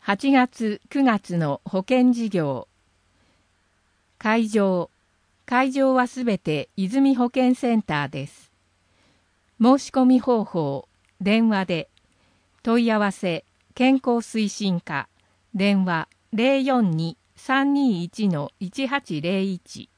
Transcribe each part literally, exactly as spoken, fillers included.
はちがつくがつの保険事業。会場。会場はすべて泉保健センターです。申し込み方法、電話で。問い合わせ、健康推進課、電話 ゼロよんに さんにいち いちはちゼロいち。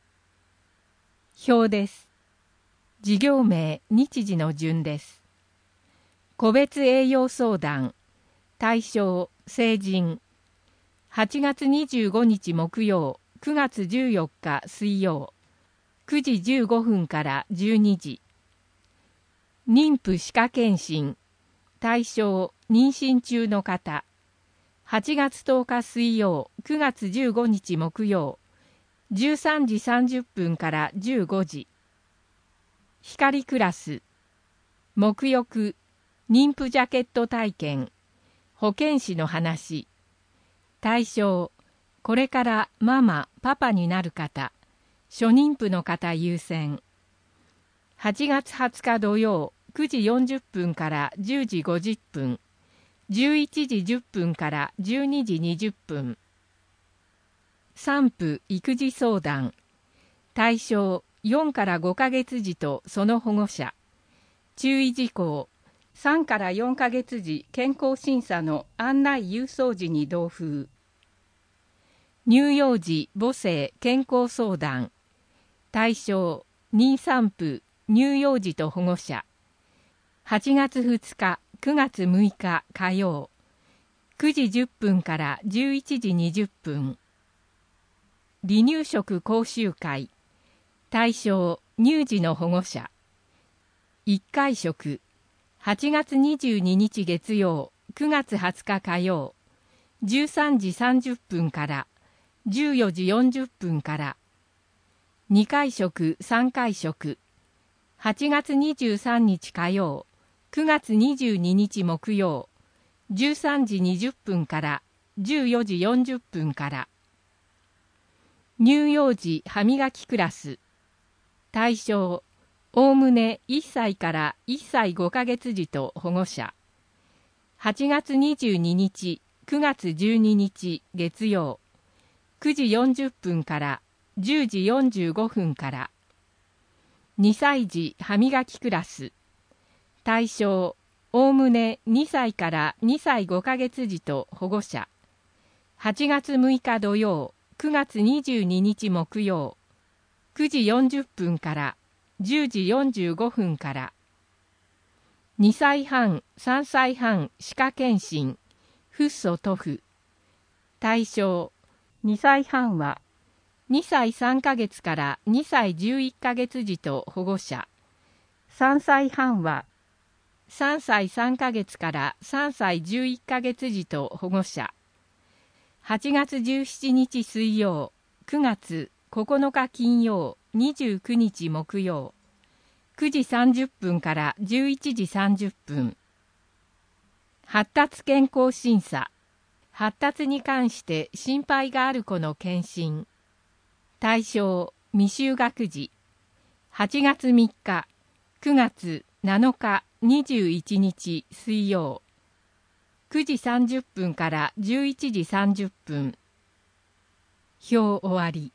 表です。事業名、日時の順です。個別栄養相談、対象、成人。はちがつにじゅうごにち木曜、くがつじゅうよっか水曜、くじじゅうごふんからじゅうにじ。妊婦歯科検診、対象、妊娠中の方。はちがつとおか水曜、くがつじゅうごにち木曜、じゅうさんじさんじゅっぷんからじゅうごじ。光クラス、沐浴、妊婦ジャケット体験、保健師の話。対象、これからママ、パパになる方、初妊婦の方優先。はちがつはつか土曜、くじよんじゅっぷんからじゅうじごじゅっぷん、じゅういちじじゅっぷんからじゅうにじにじゅっぷん。産婦育児相談。対象、よんからごかげつ児とその保護者。注意事項、さんからよんかげつ児健康審査の案内郵送時に同封。乳幼児母性健康相談。対象、妊産婦、乳幼児と保護者。はちがつふつか、くがつむいか火曜。くじじゅっぷんからじゅういちじにじゅっぷん。離乳食講習会。対象、乳児の保護者。いっかい食。はちがつにじゅうににち月曜、くがつはつか火曜、じゅうさんじさんじゅっぷんからじゅうよじよんじゅっぷんから。にかい食、さんかい食。はちがつにじゅうさんにち火曜、くがつにじゅうににち木曜、じゅうさんじにじゅっぷんからじゅうよじよんじゅっぷんから。乳幼児歯磨きクラス。対象、おおむねいっさいからいっさいごかげつ児と保護者。はちがつにじゅうににち、くがつじゅうににち月曜、くじよんじゅっぷんからじゅうじよんじゅうごふんから。にさい児歯磨きクラス。対象、おおむねにさいからにさいごかげつ児と保護者。はちがつむいか土曜、くがつにじゅうににち木曜、くじよんじゅっぷんからじゅうじよんじゅうごふんから。にさいはん、さんさいはん歯科検診、フッ素塗布。対象、にさいはんはにさいさんかげつからにさいじゅういっかげつ児と保護者。さんさいはんはさんさいさんかげつからさんさいじゅういっかげつ児と保護者。はちがつじゅうしちにち水曜、くがつここのか金曜、にじゅうくにち木曜、くじさんじゅっぷんからじゅういちじさんじゅっぷん。発達健康審査。発達に関して心配がある子の検診。対象、未就学児。はちがつみっか、くがつなのか、にじゅういちにち水曜、くじさんじゅっぷんからじゅういちじさんじゅっぷん。表終わり。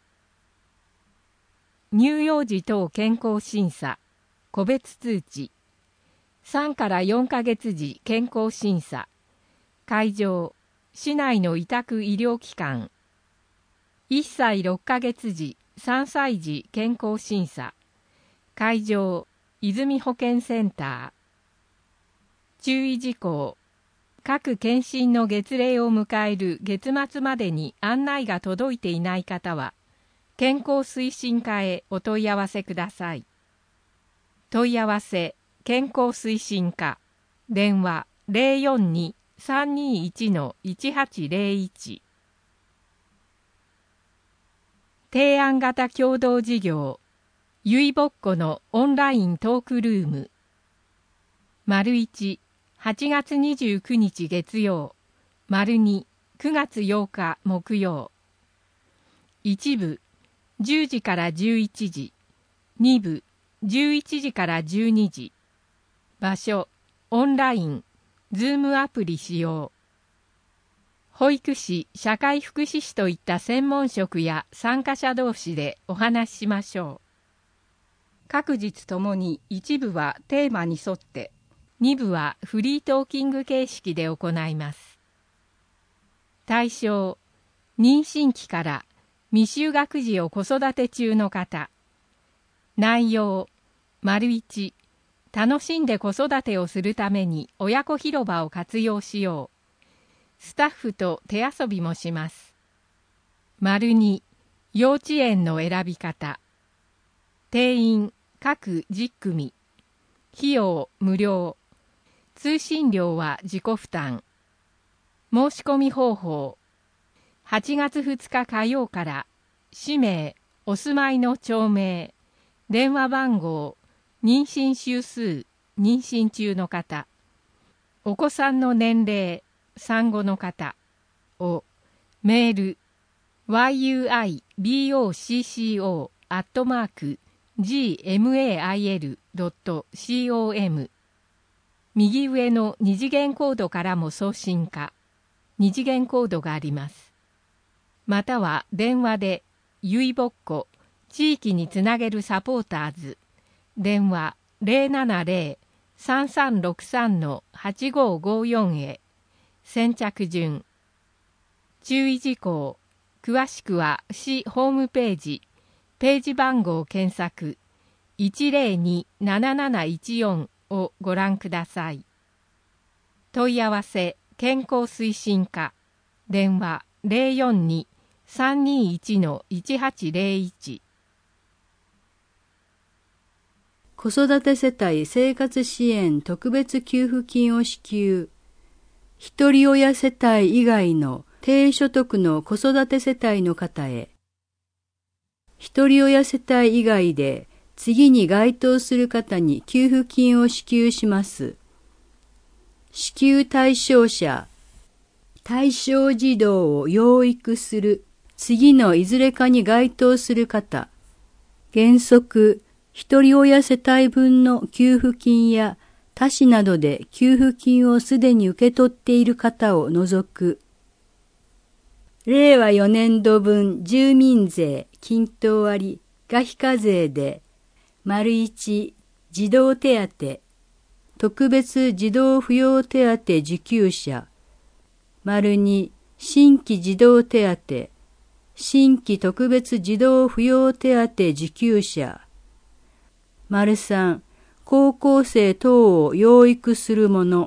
乳幼児等健康審査、個別通知。さんからよんかげつ児健康審査。会場、市内の委託医療機関。いっさいろっかげつ児、さんさい児健康審査。会場、泉保健センター。注意事項。各検診の月例を迎える月末までに案内が届いていない方は、健康推進課へお問い合わせください。問い合わせ、健康推進課、電話 ゼロよんに さんにいち いちはちゼロいち。提案型共同事業、ゆいぼっこのオンライントークルーム。丸いち、はちがつにじゅうくにち月曜、丸に、くがつようか木曜。一部、じゅうじからじゅういちじ、二部、じゅういちじからじゅうにじ。場所、オンライン、ズームアプリ使用。 保育士、社会福祉士といった専門職や参加者同士でお話ししましょう。各日ともに一部はテーマに沿って、二部はフリートーキング形式で行います。対象、妊娠期から未就学児を子育て中の方。内容、丸一、楽しんで子育てをするために親子広場を活用しよう。スタッフと手遊びもします。丸二、幼稚園の選び方。定員、各じゅっ組。費用、無料。通信料は自己負担。申し込み方法。はちがつふつか火曜から、氏名、お住まいの町名、電話番号、妊娠週数、妊娠中の方、お子さんの年齢、産後の方を、メール、ワイユーアイビーオーシーシーオー アットマーク ジーエムエーアイエル ドット コム 右上の二次元コードからも送信可。二次元コードがあります。または電話で、ゆいぼっこ、地域につなげるサポーターズ、電話 ゼロななゼロ さんさんろくさん はちごごよん へ、先着順。注意事項、詳しくは市ホームページ、ページ番号検索 いちゼロに なななないちよん をご覧ください。問い合わせ、健康推進課、電話 ゼロよんに さんにいち いちはちゼロいち。 子育て世帯生活支援特別給付金を支給。ひとり親世帯以外の低所得の子育て世帯の方へ。ひとり親世帯以外で次に該当する方に給付金を支給します。支給対象者、対象児童を養育する次のいずれかに該当する方、原則、ひとり親世帯分の給付金や他市などで給付金をすでに受け取っている方を除く。れいわよねんど分住民税均等割外費税で、丸一、児童手当、特別児童扶養手当受給者、丸二、新規児童手当、新規特別児童扶養手当受給者、丸三、高校生等を養育する者。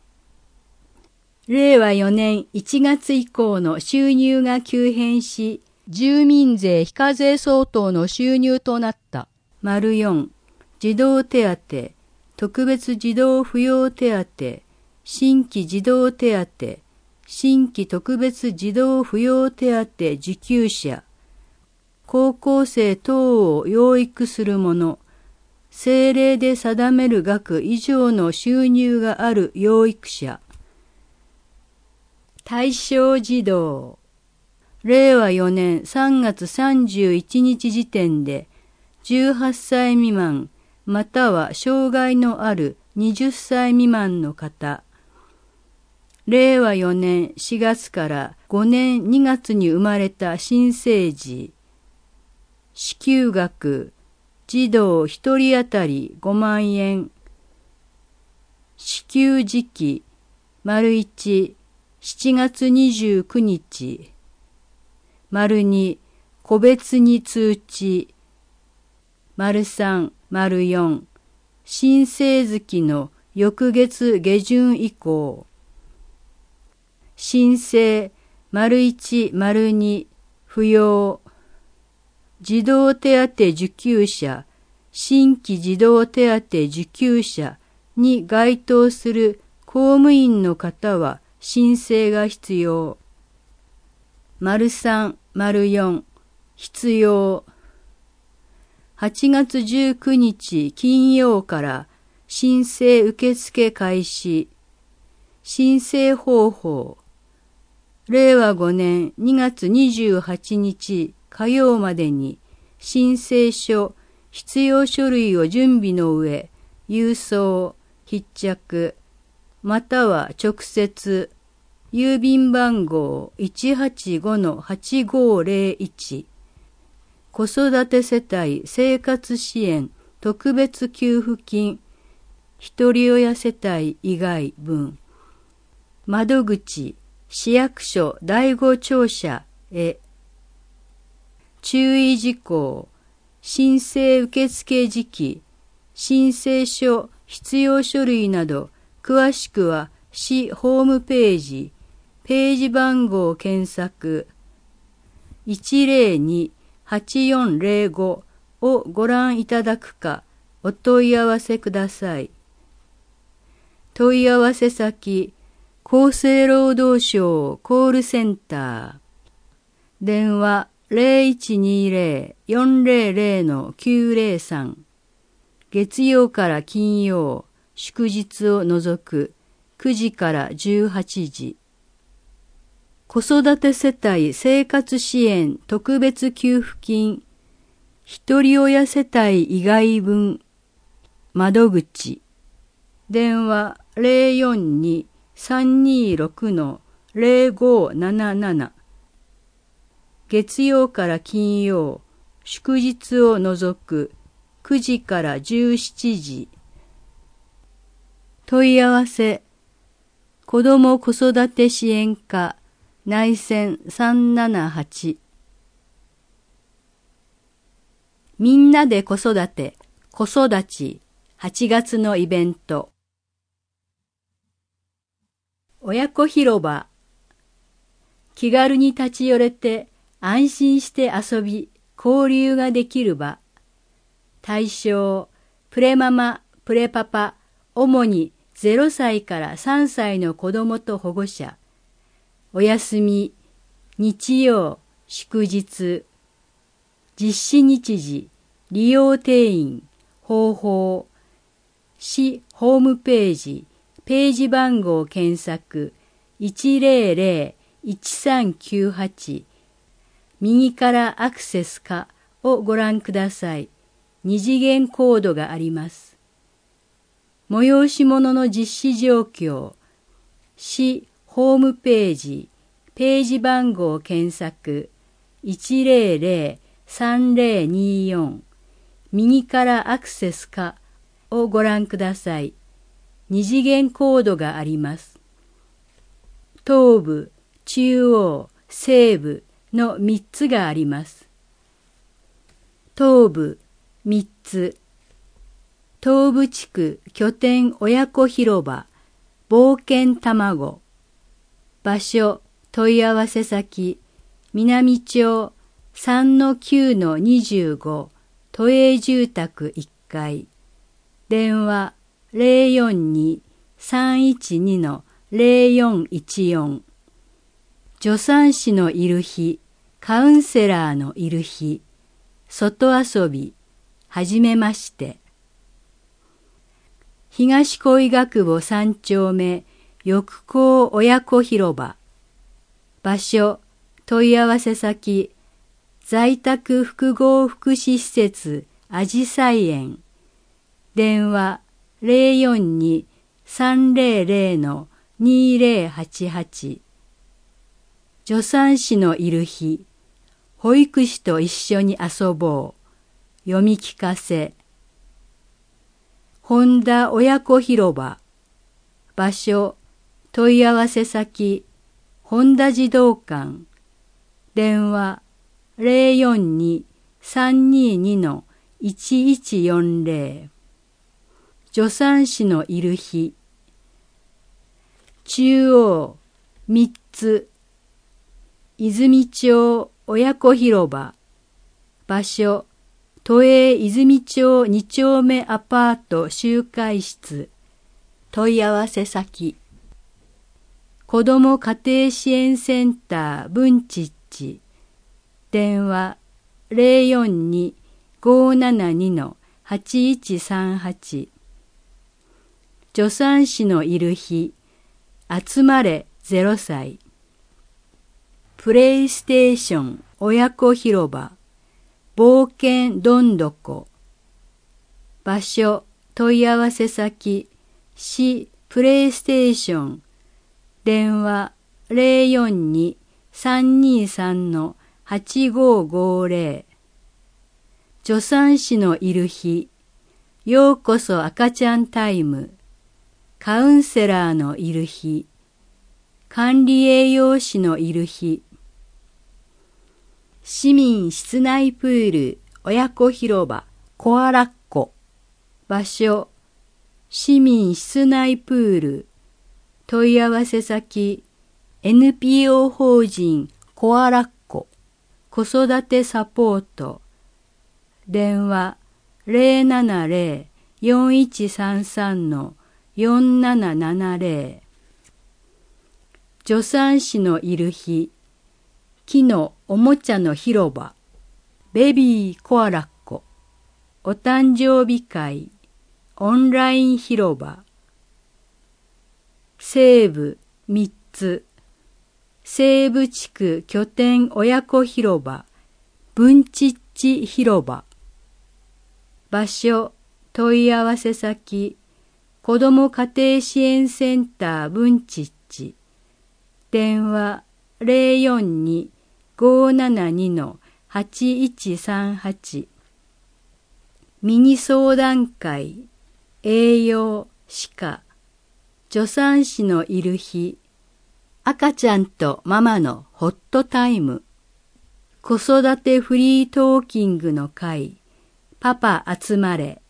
れいわよねんいちがつ以降の収入が急変し、住民税非課税相当の収入となった。丸四、児童手当、特別児童扶養手当、新規児童手当、新規特別児童扶養手当受給者、高校生等を養育する者、政令で定める額以上の収入がある養育者。対象児童。れいわよねんさんがつさんじゅういちにち時点で、じゅうはっさい未満、または障害のあるはたち未満の方。れいわよねんしがつからごねんにがつに生まれた新生児。支給額、児童ひとり当たりごまんえん。支給時期、丸一、しちがつにじゅうくにち。丸二、個別に通知。丸三、丸四、新生月の翌月下旬以降。申請、丸一、丸二、扶養。児童手当受給者、新規児童手当受給者に該当する公務員の方は申請が必要。丸三、丸四、必要。はちがつじゅうくにち金曜から申請受付開始。申請方法。れいわごねんにがつにじゅうはちにち火曜までに申請書、必要書類を準備の上、郵送、必着、または直接、 郵便番号 いちはちごのはちごぜろいち、子育て世帯生活支援特別給付金、ひとり親世帯以外分、窓口、市役所第五庁舎へ。注意事項、申請受付時期、申請書、必要書類など、詳しくは市ホームページ、ページ番号検索 いちぜろにはちよんぜろご をご覧いただくかお問い合わせください。問い合わせ先、厚生労働省コールセンター。電話 ゼロいちにゼロ よんゼロゼロ きゅうゼロさん。月曜から金曜、祝日を除くくじからじゅうはちじ。子育て世帯生活支援特別給付金、ひとり親世帯以外分、窓口、電話 ゼロよんに さんにろく ゼロごなななな。月曜から金曜、祝日を除くくじからじゅうしちじ。問い合わせ、子ども子育て支援課内線さんななはち。みんなで子育て、子育ち、はちがつのイベント。親子広場。気軽に立ち寄れて安心して遊び、交流ができる場。対象、プレママ、プレパパ、主にゼロさいからさんさいの子どもと保護者。お休み、日曜、祝日。実施日時、利用定員、方法。市ホームページ、ページ番号検索 いちぜろぜろ いちさんきゅうはち。右からアクセスかをご覧ください。二次元コードがあります。催し物の実施状況、市ホームページ、ページ番号検索 いちぜろぜろ さんぜろによん。右からアクセスかをご覧ください。二次元コードがあります。東部、中央、西部のみっつがあります。東部、みっつ。東部地区拠点親子広場、冒険卵。場所、問い合わせ先、南町 さんのきゅうのにじゅうご、都営住宅いっかい。電話 ゼロよんに さんいちに ゼロよんいちよん。助産師のいる日、カウンセラーのいる日、外遊び、はじめまして。東恋学部さん丁目、翼高親子広場。場所、問い合わせ先、在宅複合福祉施設、あじさい園。電話、ゼロよんに さんぜろぜろ にぜろはちはち。助産師のいる日、保育士と一緒に遊ぼう。読み聞かせ。本田親子広場。場所、問い合わせ先、本田児童館。電話、ゼロよんに さんにに いちいちよんぜろ。助産師のいる日。中央、みっつ。泉町親子広場。場所、都営泉町に丁目アパート集会室。問い合わせ先。子ども家庭支援センター文ちっち。電話、ゼロよんに ごななに はちいちさんはち。助産師のいる日、集まれゼロさい。プレイステーション親子広場、冒険どんどこ。場所、問い合わせ先、市プレイステーション。電話、 ゼロよんに さんにさん はちごごゼロ。助産師のいる日、ようこそ赤ちゃんタイム、カウンセラーのいる日、管理栄養士のいる日、市民室内プール親子広場コアラッコ、場所、市民室内プール、問い合わせ先、エヌピーオー 法人コアラッコ、子育てサポート、電話ゼロななゼロ よんいちさんさん よんななななゼロ。助産師のいる日、木のおもちゃの広場、ベビーコアラッコ、お誕生日会、オンライン広場、西部みっつ、西部地区拠点親子広場、文ちっち広場、場所、問い合わせ先、子ども家庭支援センター文ちっち、電話ゼロよんに ごななに はちいちさんはち、ミニ相談会、栄養、歯科、助産師のいる日、赤ちゃんとママのホットタイム、子育てフリートーキングの会、パパ集まれ、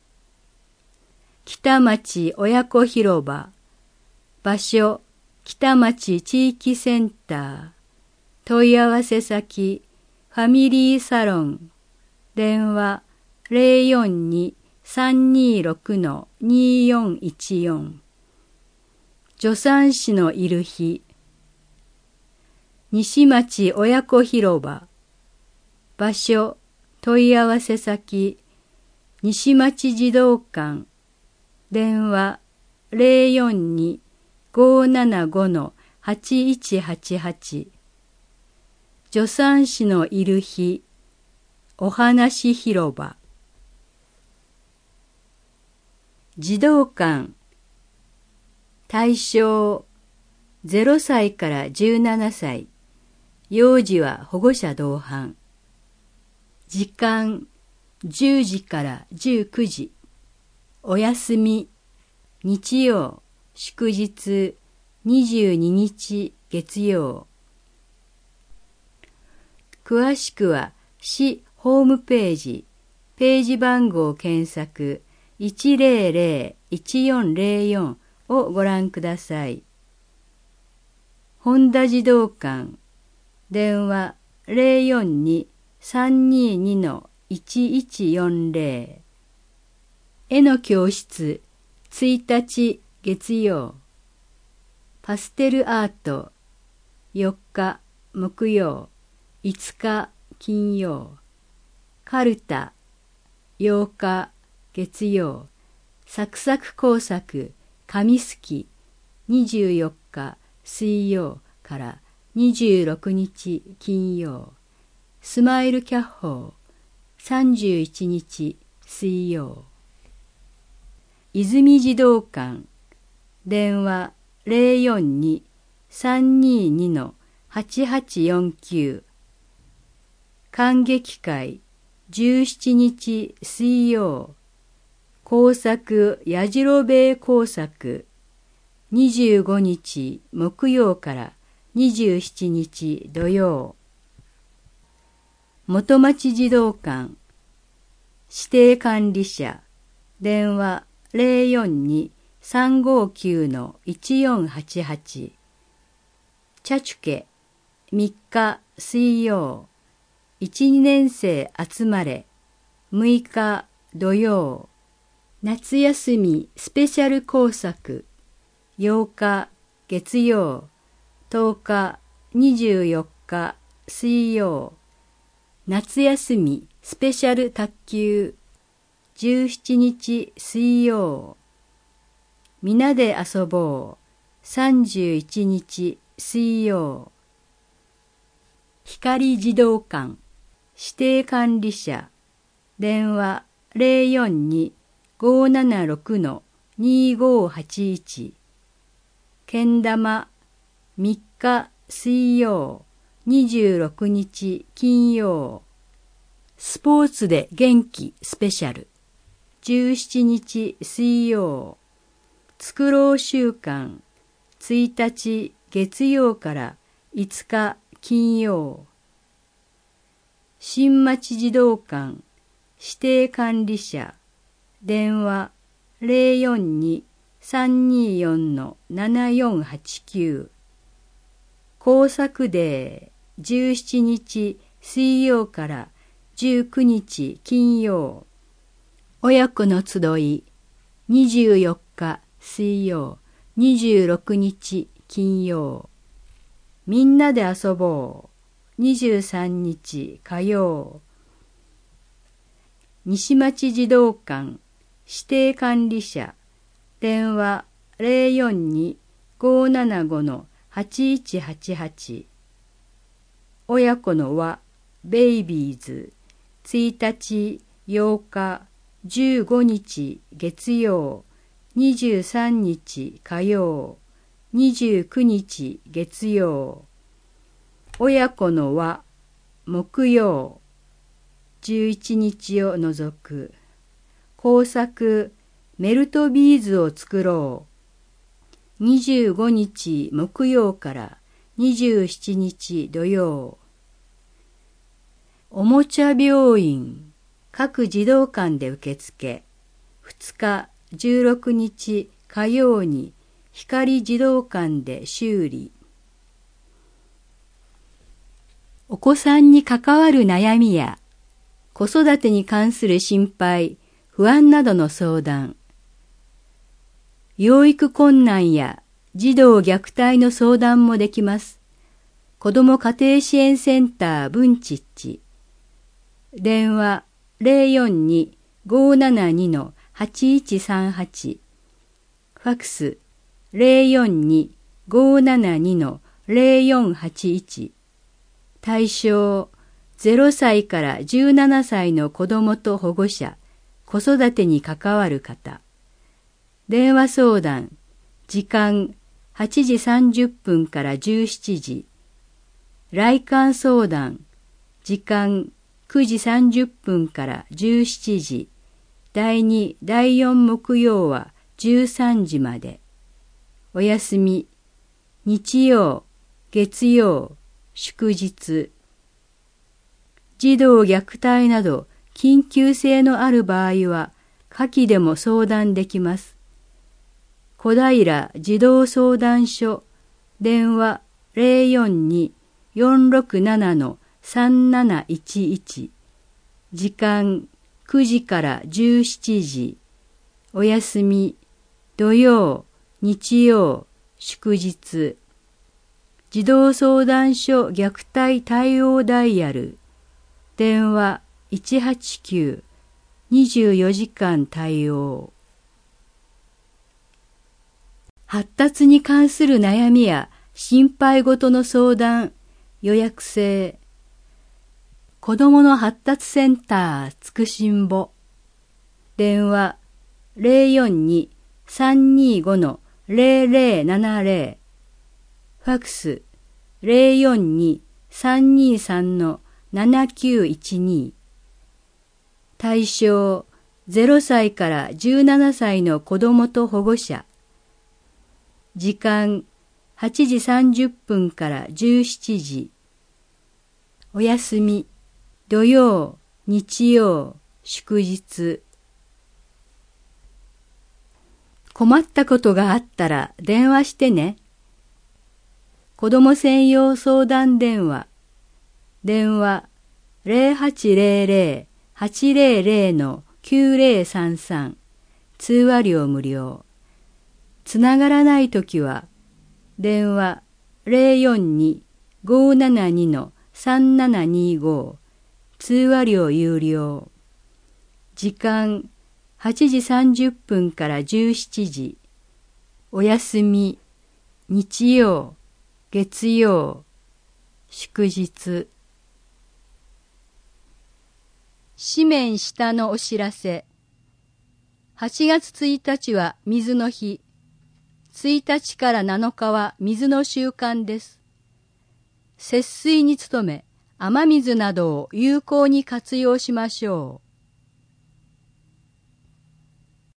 北町親子広場、場所、北町地域センター、問い合わせ先、ファミリーサロン、電話ゼロよんに さんにろく によんいちよん。助産師のいる日、西町親子広場、場所、問い合わせ先、西町児童館、電話ゼロよんに ごななご はちいちはちはち。助産師のいる日、お話広場、児童館、対象ゼロさいからじゅうななさい、幼児は保護者同伴。時間じゅうじからじゅうくじ。お休み日曜、祝日にじゅうににち月曜。詳しくは市ホームページ、ページ番号検索いちゼロゼロ いちよんゼロよんをご覧ください。本田児童館、電話ゼロよんに さんにに いちいちよんゼロ。絵の教室ついたち月曜。パステルアートよっか木曜、いつか金曜。カルタようか月曜。サクサク工作紙すきにじゅうよっか水曜からにじゅうろくにち金曜。スマイルキャッホーさんじゅういちにち水曜。泉児童館、電話ゼロよんに さんにに はちはちよんきゅう。観劇会じゅうしちにち水曜。工作やじろべえ工作にじゅうごにち木曜からにじゅうしちにち土曜。元町児童館、指定管理者、電話ゼロよんに さんごきゅう いちよんはちはち。茶チュケみっか水曜。いちにねん生集まれむいか土曜。夏休みスペシャル工作ようか月曜。とおかにじゅうよっか水曜。夏休みスペシャル卓球じゅうしちにち水曜。みなで遊ぼうさんじゅういちにち水曜。光児童館、指定管理者、電話ゼロよんに ごななろく にごはちいち。けん玉みっ日水曜、にじゅうろくにち金曜。スポーツで元気スペシャル。じゅうしちにち水曜。作ろう週間。ついたち月曜からいつか金曜。新町児童館指定管理者電話 ゼロよんに さんにーよん ななよんはちきゅう。工作デーじゅうしちにち水曜からじゅうくにち金曜。親子の集いにじゅうよっか水曜、にじゅうろくにち金曜。みんなで遊ぼうにじゅうさんにち火曜。西町児童館指定管理者電話 ゼロよんに ごーななご はちいちはちはち。親子の輪ベイビーズついたちようかじゅうごにち月曜、にじゅうさんにち火曜、にじゅうくにち月曜。親子の輪木曜、じゅういちにちを除く。工作メルトビーズを作ろう。にじゅうごにち木曜からにじゅうしちにち土曜。おもちゃ病院各児童館で受付。ふつかじゅうろくにち火曜に光児童館で修理。お子さんに関わる悩みや子育てに関する心配、不安などの相談。養育困難や児童虐待の相談もできます。子ども家庭支援センター文ちっち。電話 ゼロよんに ごーななに はちいちさんはち。ファクス ゼロよんに ごーななに ゼロよんはちいち。対象ゼロさいからじゅうななさいの子どもと保護者、子育てに関わる方。電話相談、時間はちじさんじゅっぷんからじゅうしちじ。来館相談、時間くじさんじゅっぷんからじゅうしちじ。だいに、だいよん木曜はじゅうさんじまで。お休み、日曜、月曜、祝日。児童虐待など緊急性のある場合は下記でも相談できます。小平児童相談所電話 ゼロよんに よんろくなな さんなないちいち。時間くじからじゅうしちじ。お休み土曜、日曜、祝日。児童相談所虐待対応ダイヤル電話いちはちきゅう、にじゅうよじかん対応。発達に関する悩みや心配事の相談、予約制。子どもの発達センターつくしんぼ。電話ゼロよんに さんにご ゼロゼロななゼロ。ファクスゼロよんに さんにさん ななきゅういちに。対象ゼロさいからじゅうななさいの子どもと保護者。時間はちじさんじゅっぷんからじゅうしちじ。お休み土曜、日曜、祝日。困ったことがあったら電話してね。子ども専用相談電話。電話ゼロはちゼロゼロ はちゼロゼロ きゅうゼロさんさん。通話料無料。つながらないときは電話ゼロよんに ごーななに さんななにご。通話料有料。時間はちじさんじゅっぷんからじゅうしちじ。お休み日曜、月曜、祝日。紙面下のお知らせ。はちがつついたちは水の日。ついたちからなのかは水の週間です。 節水に努め、雨水などを有効に活用しましょう。